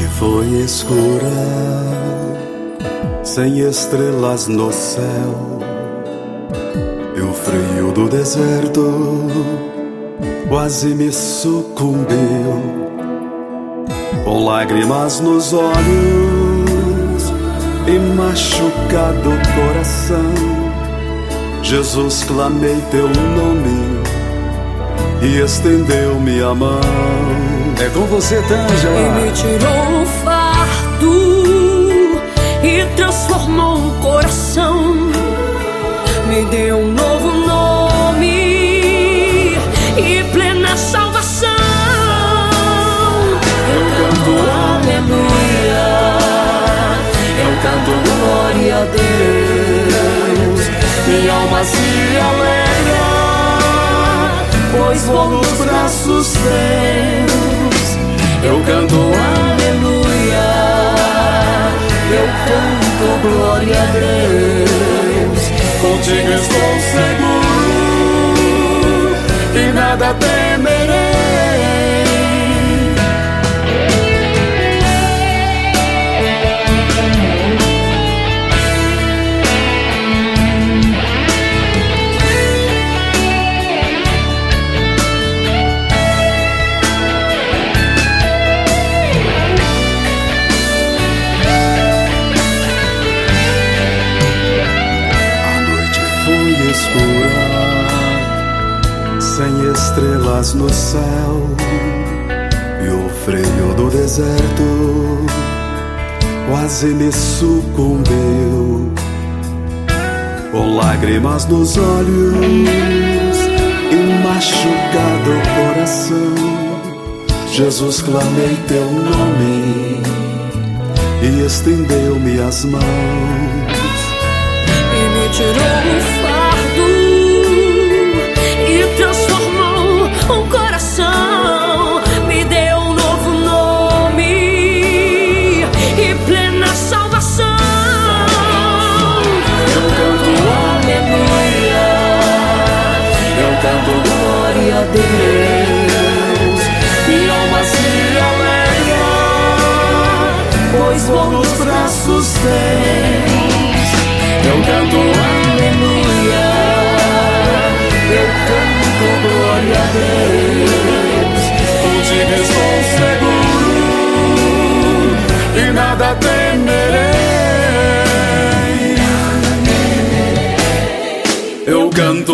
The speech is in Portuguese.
Foi escura, sem estrelas no céu, e o frio do deserto quase me sucumbiu. Com lágrimas nos olhos e machucado coração, Jesus, clamei teu nome e estendeu-me a mão. É com você, Tângela. E me tirou o fardo e transformou um coração. Me deu um novo nome e plena salvação. Eu canto aleluia, eu canto glória a Deus. Minha alma se alegra, pois vou nos braços teus. Eu canto aleluia, eu canto glória a Deus. Contigo estou seguro e nada temerei. Sem estrelas no céu, e o frio do deserto quase me sucumbiu. Com lágrimas nos olhos e machucado coração, Jesus, clamei teu nome e estendeu-me as mãos. E me tirou o fardo e transformou um coração. Me deu um novo nome e plena salvação. Eu canto aleluia, eu canto glória a Deus. Minha alma se alegra, pois vou nos braços teus. Eu canto aleluia, eu canto glória a Deus. Contigo estou seguro e nada temerei. Eu canto